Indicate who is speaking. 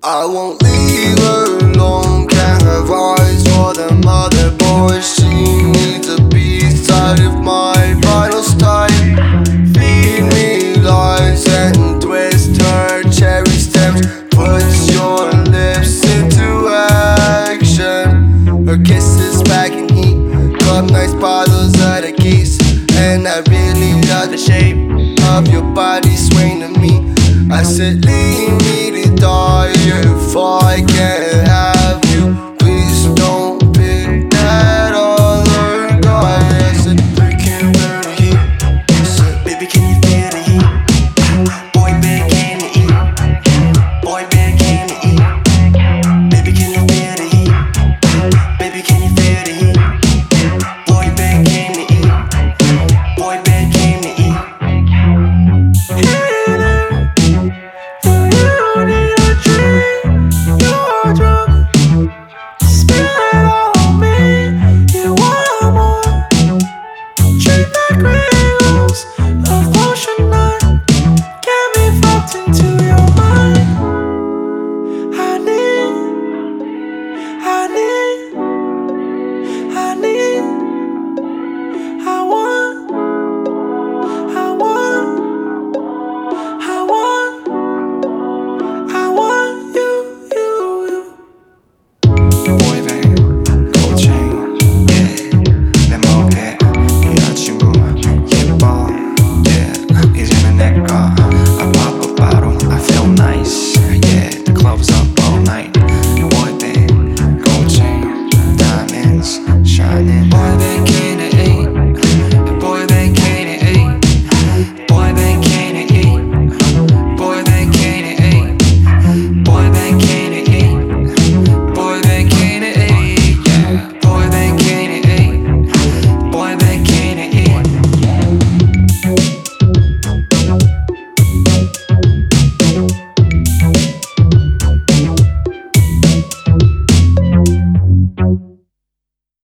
Speaker 1: I won't leave her alone. Can't have eyes for them other boys. She needs a piece out of my vitals time. Feed me lies and twist her cherry stems. Puts your lips into action. Her kisses packing heat. Got nice bottles of the keys. And I really love the shape of your body swaying to me. I said leave me to die.